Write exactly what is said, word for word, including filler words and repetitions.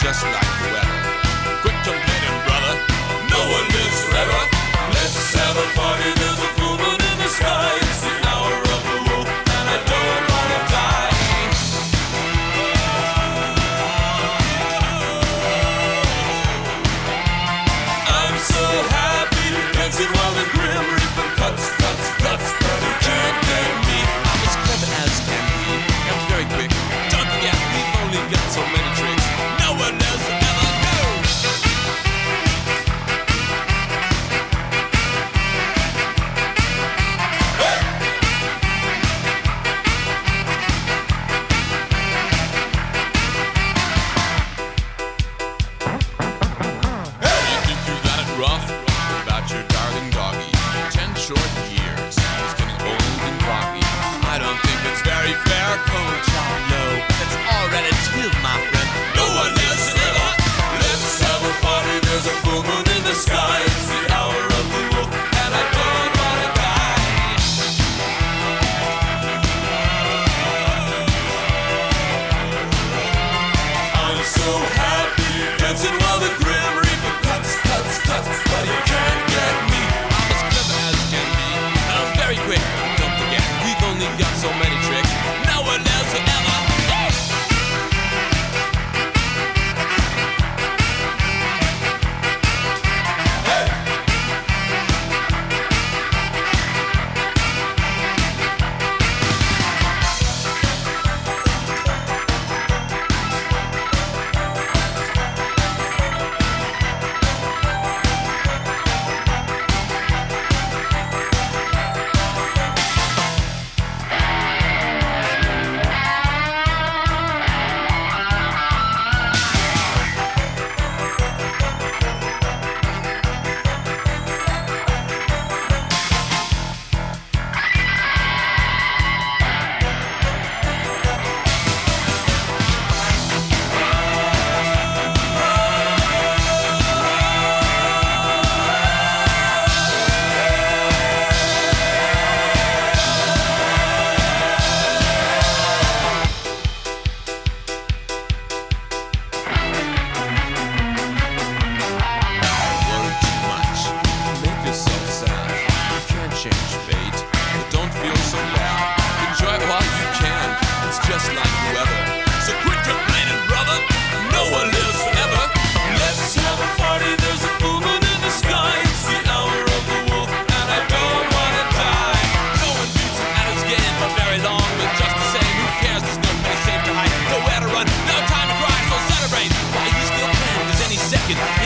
just like the weather. Quit complaining, brother, no one lives forever. Let's have a party, there's a full moon in the sky. It's the hour of the wolf, and I don't wanna die. I'm so happy, dancing while the grim reaper cuts, cuts, cuts, but he can't get me. I'm as clever as can be, I'm very quick. Don't forget, we've only got so many tricks. No one else will ever know. Rough about your darling doggy. Ten short years, he's getting old and groggy. I don't think it's very fair, coach. I know it's already too, my friend. No one lives forever. Let's have a party. There's a full moon in the sky. It's the hour of the wolf, and I don't wanna die. I'm so happy, dancing while the grim reaper cuts, cuts, cuts, but he can't get me. I'm as clever as can be, and I'm very quick. Don't forget, we've only got so many tricks. No one else will ever. Change fate, but don't feel so bad. Enjoy it while you can, it's just like the weather. So quit complaining, brother, no one lives forever. Let's have a party, there's a full moon in the sky. It's the hour of the wolf, and I don't wanna die. No one beats him at his game for very long, but just the same, who cares? There's no place safe to hide, nowhere to run, no time to cry, so celebrate while you still can, 'cause any second